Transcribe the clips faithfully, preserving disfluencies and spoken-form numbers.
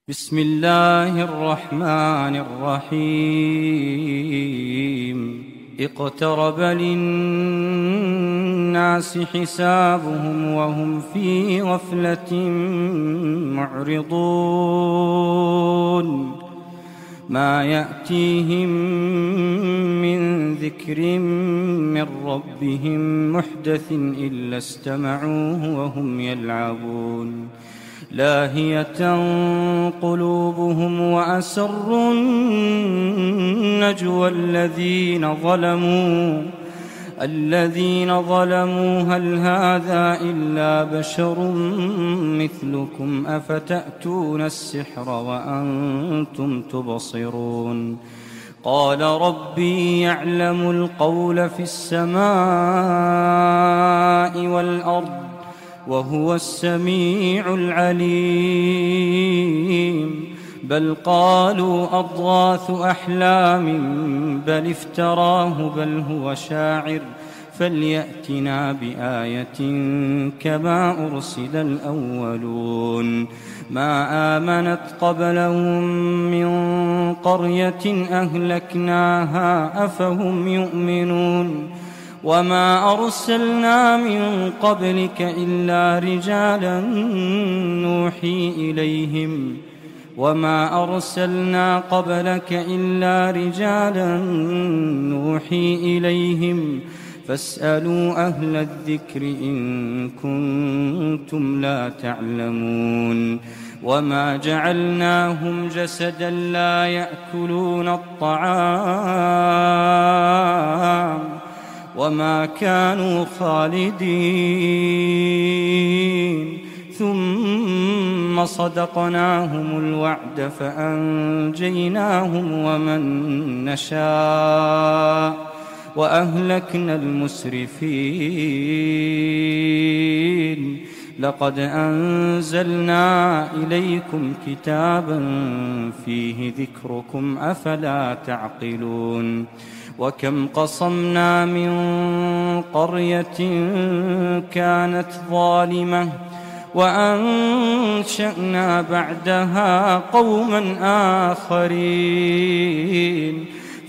بسم الله الرحمن الرحيم اقترب للناس حسابهم وهم في غفلة معرضون ما يأتيهم من ذكر من ربهم محدث إلا استمعوه وهم يلعبون لاهية قلوبهم وأسروا النجوى الذين ظلموا الذين ظلموا هل هذا إلا بشر مثلكم أفتأتون السحر وأنتم تبصرون قال ربي يعلم القول في السماء والأرض وهو السميع العليم بل قالوا أضغاث أحلام بل افتراه بل هو شاعر فليأتنا بآية كما أرسل الأولون ما آمنت قبلهم من قرية أهلكناها أفهم يؤمنون وما أرسلنا من قبلك إلا رجالا نوحي إليهم وما أرسلنا قبلك إلا رجالا نوحي إليهم فاسألوا أهل الذكر إن كنتم لا تعلمون وما جعلناهم جسدا لا يأكلون الطعام وما كانوا خالدين ثم صدقناهم الوعد فأنجيناهم ومن نشاء وأهلكنا المسرفين لقد أنزلنا إليكم كتابا فيه ذكركم أفلا تعقلون وكم قصمنا من قرية كانت ظالمة وأنشأنا بعدها قوما آخرين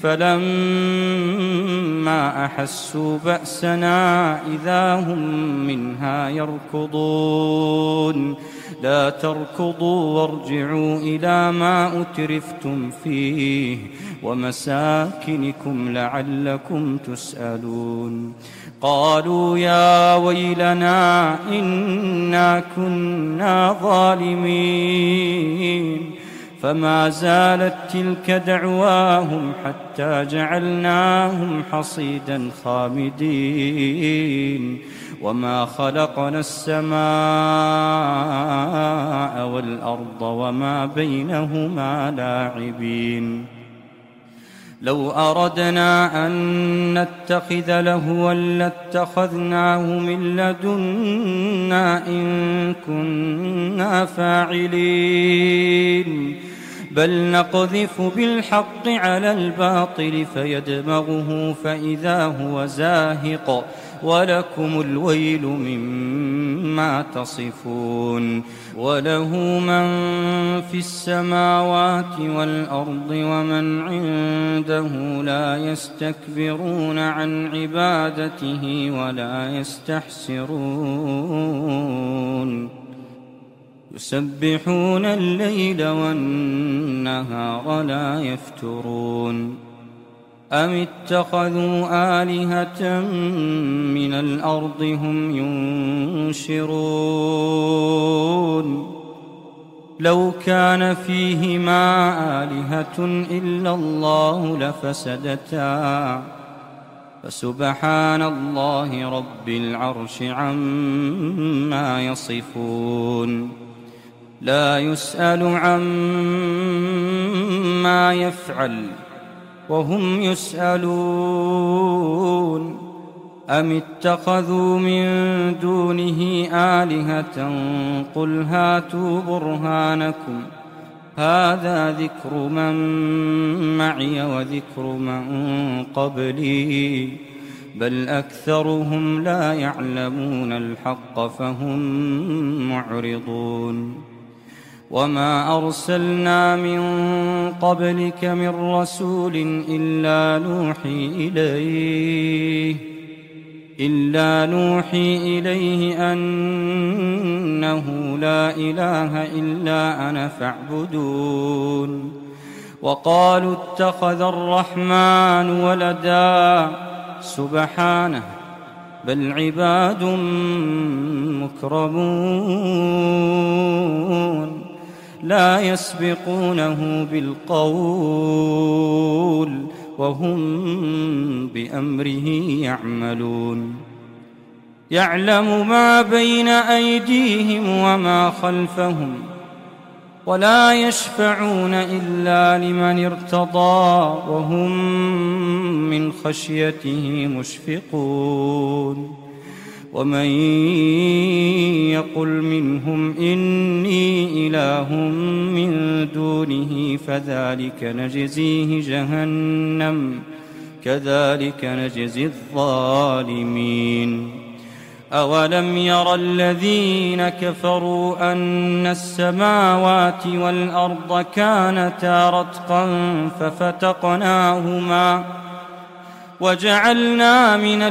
فلما أحسوا بأسنا إذا هم منها يركضون لا تركضوا وارجعوا إلى ما أترفتم فيه ومساكنكم لعلكم تسألون قالوا يا ويلنا إنا كنا ظالمين فما زالت تلك دعواهم حتى جعلناهم حصيدا خامدين وما خلقنا السماء والأرض وما بينهما لاعبين لو أردنا أن نتخذ لهوا لاتخذناه من لدنا إن كنا فاعلين بل نقذف بالحق على الباطل فيدمغه فإذا هو زاهق ولكم الويل مما تصفون وله من في السماوات والأرض ومن عنده لا يستكبرون عن عبادته ولا يستحسرون يسبحون الليل والنهار لا يفترون أم اتخذوا آلهة من الأرض هم ينشرون لو كان فيهما آلهة إلا الله لفسدتا فسبحان الله رب العرش عما يصفون لا يسأل عما يفعل وهم يسألون أم اتخذوا من دونه آلهة قل هاتوا برهانكم هذا ذكر من معي وذكر من قبلي بل أكثرهم لا يعلمون الحق فهم معرضون وما أرسلنا من قبلك من رسول إلا نوحي إليه إلا نوحي إليه أنه لا إله إلا أنا فاعبدون وقالوا اتخذ الرحمن ولدا سبحانه بل عباد مكرمون لا يسبقونه بالقول وهم بأمره يعملون يعلم ما بين أيديهم وما خلفهم ولا يشفعون إلا لمن ارتضى وهم من خشيته مشفقون ومن يقل منهم إني إله من دونه فذلك نجزيه جهنم كذلك نجزي الظالمين أولم ير الذين كفروا أن السماوات والأرض كانتا رتقا ففتقناهما وجعلنا من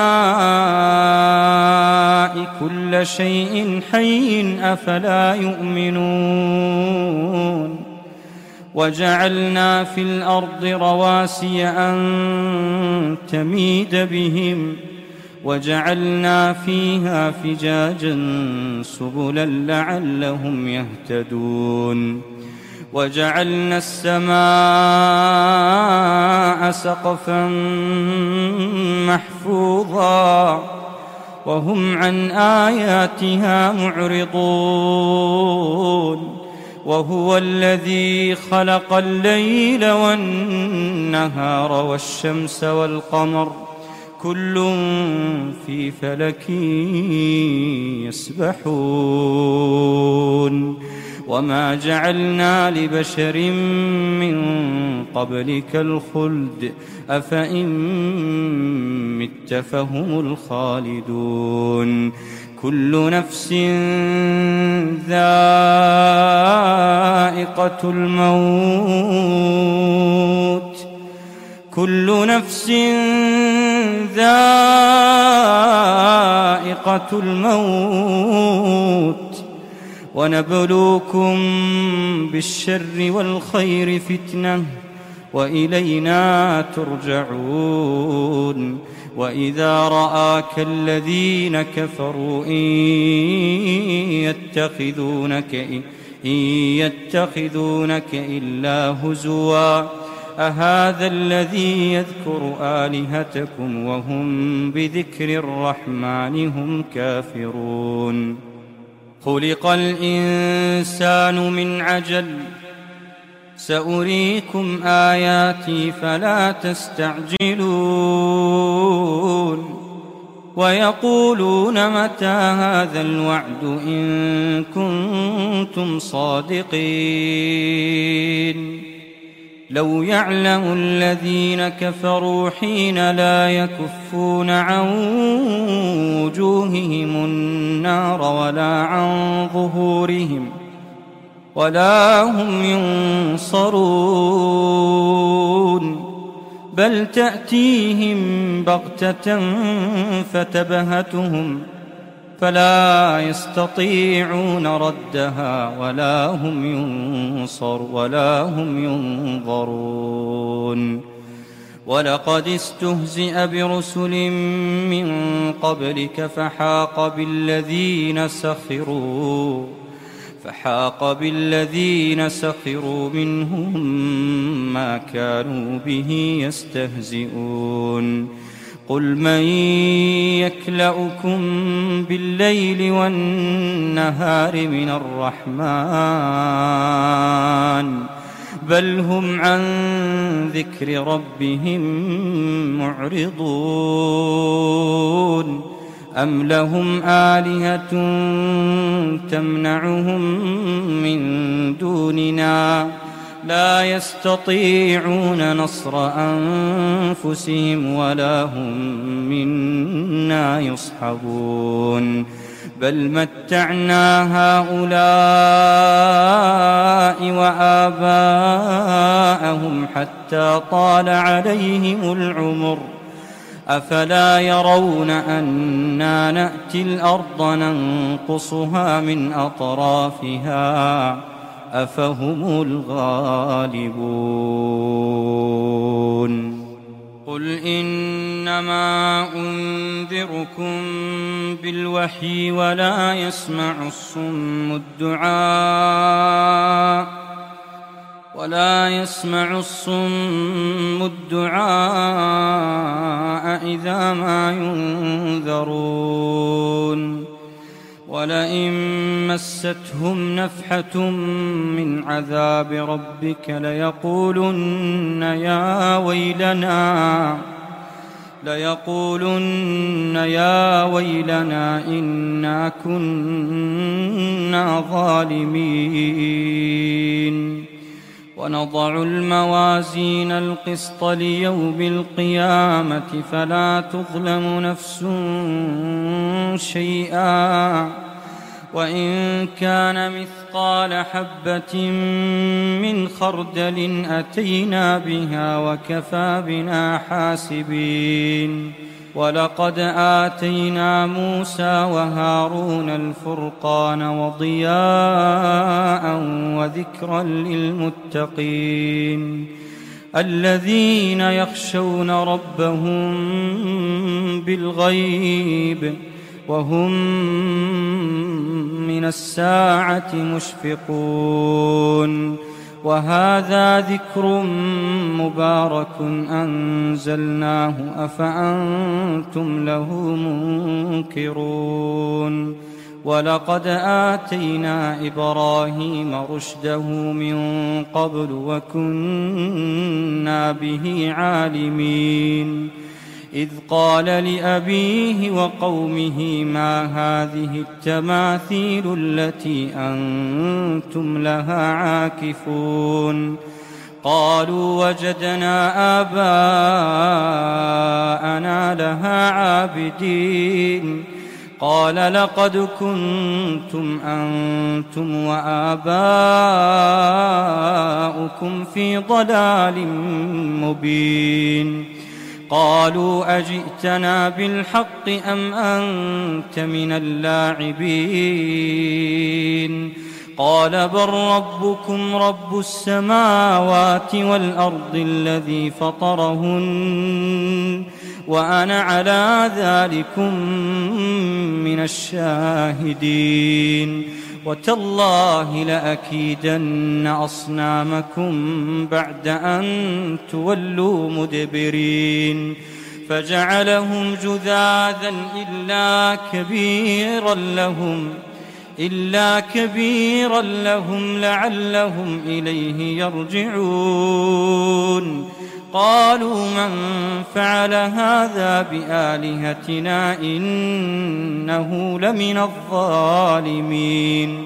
الماء كل شيء حي أفلا يؤمنون وجعلنا في الأرض رواسي أن تميد بهم وجعلنا فيها فجاجا سبلا لعلهم يهتدون وجعلنا السماء سقفا محفوظا وهم عن آياتها معرضون وهو الذي خلق الليل والنهار والشمس والقمر كل في فلك يسبحون وما جعلنا لبشر من قبلك الخلد أفإن مت فهم الخالدون كل نفس ذائقة الموت كل نفس ذائقة الموت ونبلوكم بالشر والخير فتنة وإلينا ترجعون وإذا رآك الذين كفروا إن يتخذونك, إن يتخذونك إلا هزوا أهذا الذي يذكر آلهتكم وهم بذكر الرحمن هم كافرون خلق الإنسان من عجل سأريكم آياتي فلا تستعجلون ويقولون متى هذا الوعد إن كنتم صادقين لو يعلم الذين كفروا حين لا يكفون عن وجوههم النار ولا عن ظهورهم ولا هم ينصرون بل تأتيهم بغتة فتبهتهم فلا يستطيعون ردها ولا هم ينصر ولا هم ينظرون ولقد استهزئ برسل من قبلك فحاق بالذين سخروا فحاق بالذين سخروا منهم ما كانوا به يستهزئون قل من يكلؤكم بالليل والنهار من الرحمن بل هم عن ذكر ربهم معرضون أم لهم آلهة تمنعهم من دوننا لا يستطيعون نصر أنفسهم ولا هم منا يصحبون بل متعنا هؤلاء حتى طال عليهم العمر أفلا يرون أنا نأتي الأرض ننقصها من أطرافها أفهم الغالبون قل إنما أنذركم بالوحي ولا يسمع الصم الدعاء ولا يسمع الصم الدعاء إذا ما ينذرون ولئن مستهم نفحة من عذاب ربك ليقولن يا ويلنا ليقولن يا ويلنا إنا كنا ظالمين ونضع الموازين القسط ليوم القيامة فلا تظلم نفس شيئا وإن كان مثقال حبة من خردل أتينا بها وكفى بنا حاسبين ولقد آتينا موسى وهارون الفرقان وضياء وذكرا للمتقين الذين يخشون ربهم بالغيب وهم من الساعة مشفقون وهذا ذكر مبارك أنزلناه أفأنتم له منكرون ولقد آتينا إبراهيم رشده من قبل وكنا به عالمين إذ قال لأبيه وقومه ما هذه التماثيل التي أنتم لها عاكفون قالوا وجدنا آباءنا لها عابدين قال لقد كنتم أنتم وآباؤكم في ضلال مبين قالوا أجئتنا بالحق أم أنت من اللاعبين قال بل ربكم رب السماوات والأرض الذي فطرهن وأنا على ذلكم من الشاهدين وتالله لأكيدن أصنامكم بعد أن تولوا مدبرين فجعلهم جذاذا إلا كبيرا لهم إلا كبيرا لهم لعلهم إليه يرجعون قالوا من فعل هذا بآلهتنا إنه لمن الظالمين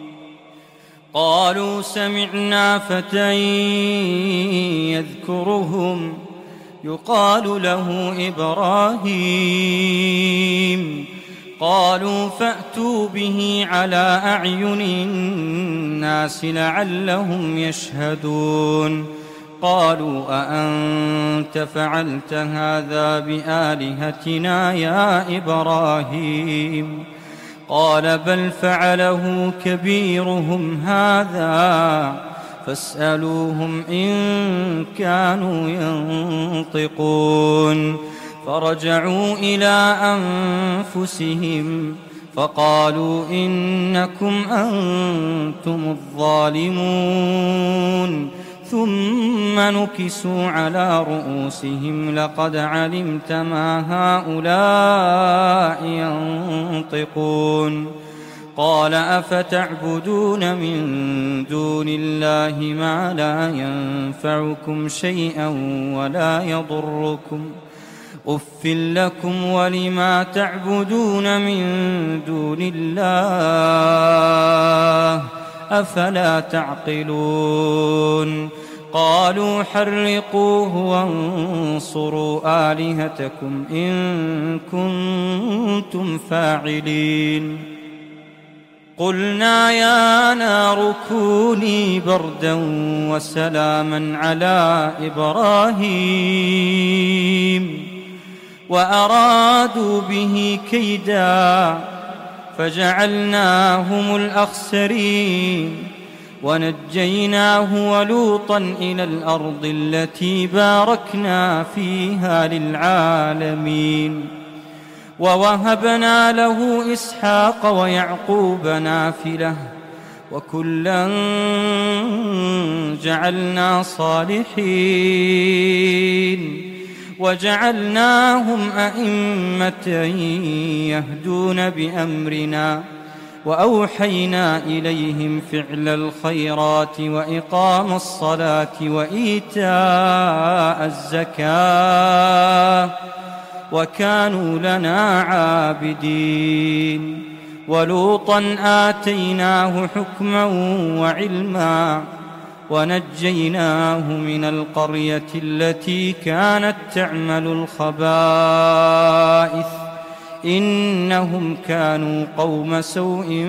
قالوا سمعنا فتى يذكرهم يقال له إبراهيم قالوا فأتوا به على أعين الناس لعلهم يشهدون قالوا أأنت فعلت هذا بآلهتنا يا إبراهيم قال بل فعله كبيرهم هذا فاسألوهم إن كانوا ينطقون فرجعوا إلى أنفسهم فقالوا إنكم أنتم الظالمون ثم نكسوا على رؤوسهم لقد علمت ما هؤلاء ينطقون قال أفتعبدون من دون الله ما لا ينفعكم شيئا ولا يضركم أف لكم ولما تعبدون من دون الله أفلا تعقلون قالوا حرقوه وانصروا آلهتكم إن كنتم فاعلين قلنا يا نار نار كوني بردا وسلاما على إبراهيم وأرادوا به كيدا فجعلناهم الأخسرين ونجيناه ولوطا إلى الأرض التي باركنا فيها للعالمين ووهبنا له إسحاق ويعقوب نافلة وكلا جعلنا صالحين وجعلناهم أئمة يهدون بأمرنا وأوحينا إليهم فعل الخيرات وإقام الصلاة وإيتاء الزكاة وكانوا لنا عابدين ولوطا آتيناه حكما وعلما ونجيناه من القرية التي كانت تعمل الخبائث إنهم كانوا قوم سوء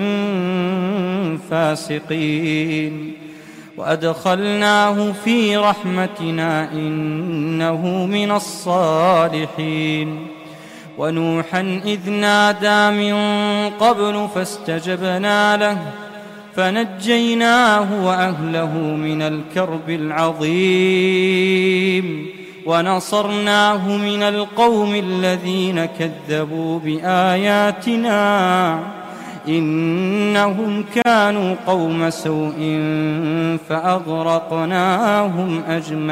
فاسقين وأدخلناه في رحمتنا إنه من الصالحين ونوحا إذ نادى من قبل فاستجبنا له فنجيناه وأهله من الكرب العظيم ونصرناه من القوم الذين كذبوا بآياتنا إنهم كانوا قوم سوء فأغرقناهم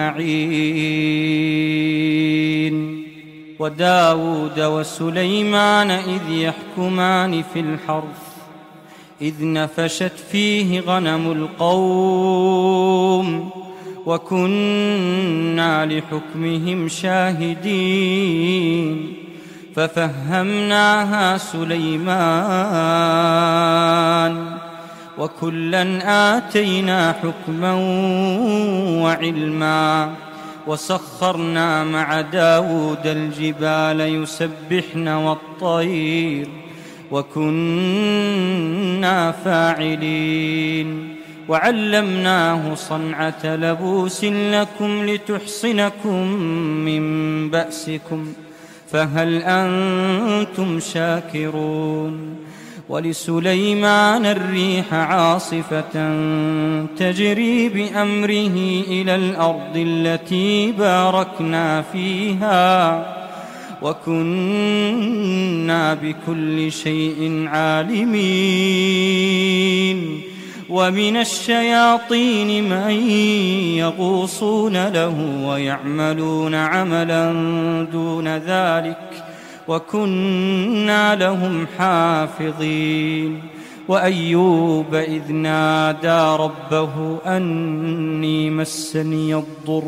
أجمعين وداود وسليمان إذ يحكمان في الحرث إذ نفشت فيه غنم القوم وكنا لحكمهم شاهدين ففهمناها سليمان وكلا آتينا حكما وعلما وسخرنا مع داود الجبال يسبحن والطير وكنا فاعلين وعلمناه صنعة لبوس لكم لتحصنكم من بأسكم فهل أنتم شاكرون ولسليمان الريح عاصفة تجري بأمره إلى الأرض التي باركنا فيها وكنا بكل شيء عالمين ومن الشياطين من يغوصون له ويعملون عملا دون ذلك وكنا لهم حافظين وأيوب إذ نادى ربه أني مسني الضر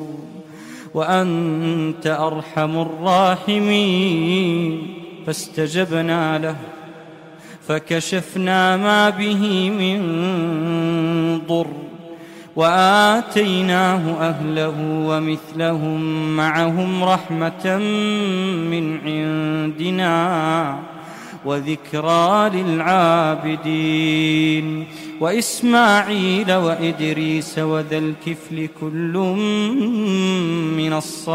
وأنت أرحم الراحمين فاستجبنا له فكشفنا ما به من ضر وآتيناه أهله ومثلهم معهم رحمة من عندنا وذكرى للعابدين وإسماعيل وإدريس وذا الكفل كل من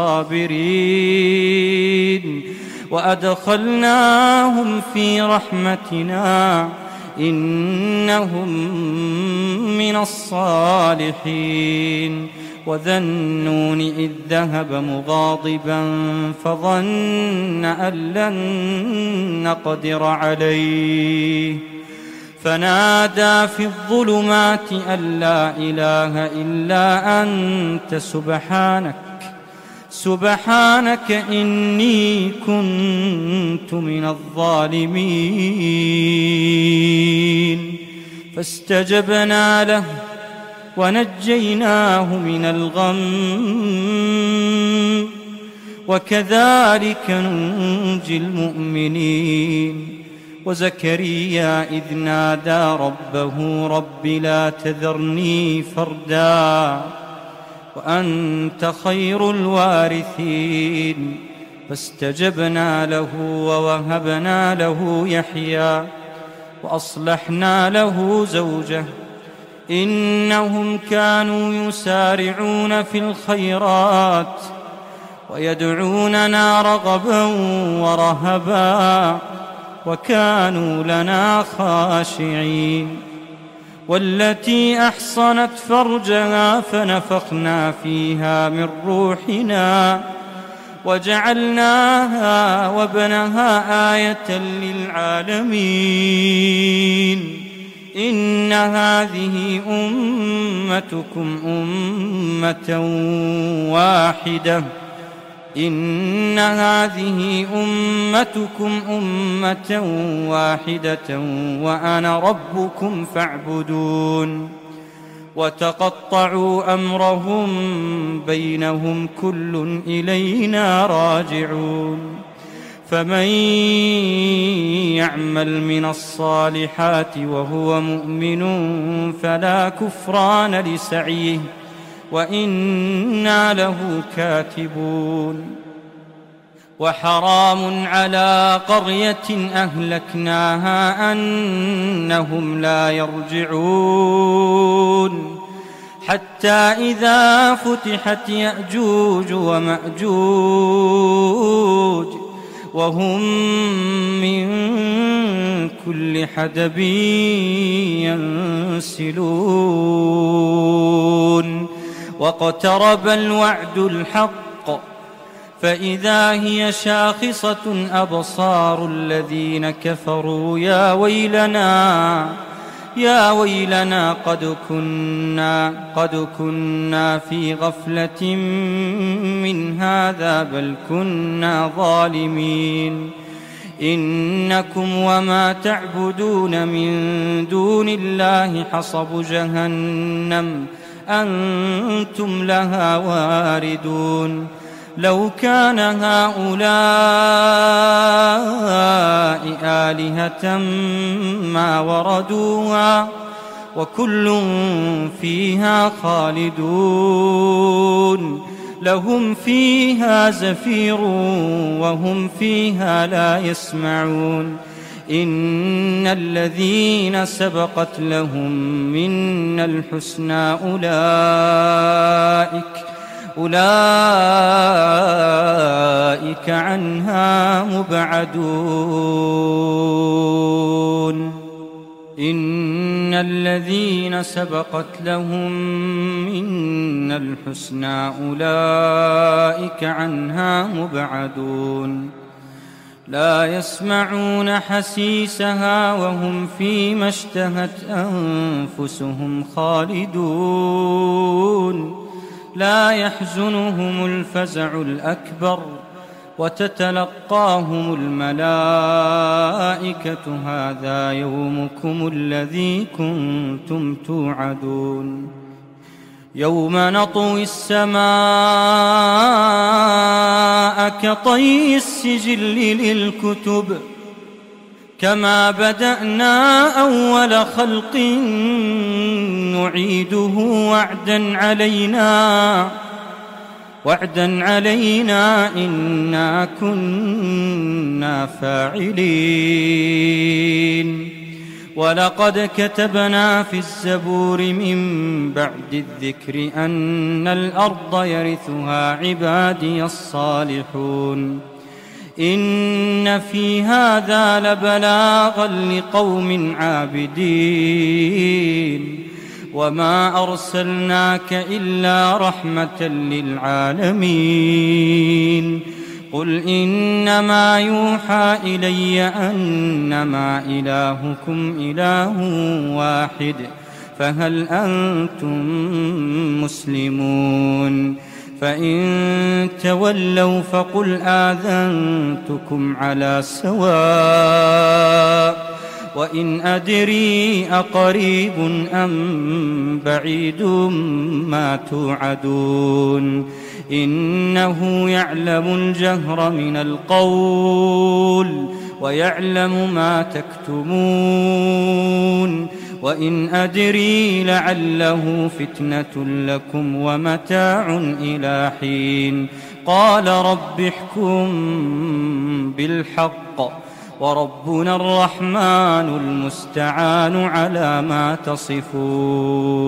الصابرين وأدخلناهم في رحمتنا إنهم من الصالحين وذا النون إذ ذهب مغاضبا فظن أن لن نقدر عليه فنادى في الظلمات أن لا إله إلا أنت سبحانك سبحانك إني كنت من الظالمين فاستجبنا له ونجيناه من الغم وكذلك ننجي المؤمنين وزكريا إذ نادى ربه رب لا تذرني فردا وأنت خير الوارثين فاستجبنا له ووهبنا له يحيى وأصلحنا له زوجه إنهم كانوا يسارعون في الخيرات ويدعوننا رغبا ورهبا وكانوا لنا خاشعين. والتي أحصنت فرجها فنفخنا فيها من روحنا وجعلناها وابنها آية للعالمين. إن هذه أمتكم أمة واحدة إن هذه أمتكم أمة واحدة وأنا ربكم فاعبدون. وتقطعوا أمرهم بينهم كل إلينا راجعون. فمن يعمل من الصالحات وهو مؤمن فلا كفران لسعيه وإنا له كاتبون. وحرام على قرية أهلكناها أنهم لا يرجعون حتى إذا فتحت يأجوج ومأجوج وهم من كل حدب ينسلون. واقترب الوعد الحق فإذا هي شاخصة أبصار الذين كفروا يا ويلنا يا ويلنا قد كنا قد كنا في غفلة من هذا بل كنا ظالمين. إنكم وما تعبدون من دون الله حصب جهنم أنتم لها واردون. لو كان هؤلاء آلهة ما وردوها وكل فيها خالدون. لهم فيها زفير وهم فيها لا يسمعون. إن الذين سبقت لهم منا الحسنى أولئك أولئك عنها مبعدون. إن الذين سبقت لهم منا الحسنى أولئك عنها مبعدون. لا يسمعون حسيسها وهم فيما اشتهت أنفسهم خالدون. لا يحزنهم الفزع الأكبر وتتلقاهم الملائكة هذا يومكم الذي كنتم توعدون. يوم نطوي السماء كطي السجل للكتب كما بدأنا أول خلق نعيده وعدا علينا وعدا علينا إنا كنا فاعلين. ولقد كتبنا في الزبور من بعد الذكر أن الأرض يرثها عبادي الصالحون. إن في هذا لبلاغا لقوم عابدين. وما أرسلناك إلا رحمة للعالمين. قل إنما يوحى إلي أنما إلهكم إله واحد فهل أنتم مسلمون؟ فإن تولوا فقل آذنتكم على سواء وإن أدري أقريب أم بعيد ما توعدون. إنه يعلم الجهر من القول ويعلم ما تكتمون. وإن أدري لعله فتنة لكم ومتاع إلى حين. قال رب احكم بالحق وربنا الرحمن المستعان على ما تصفون.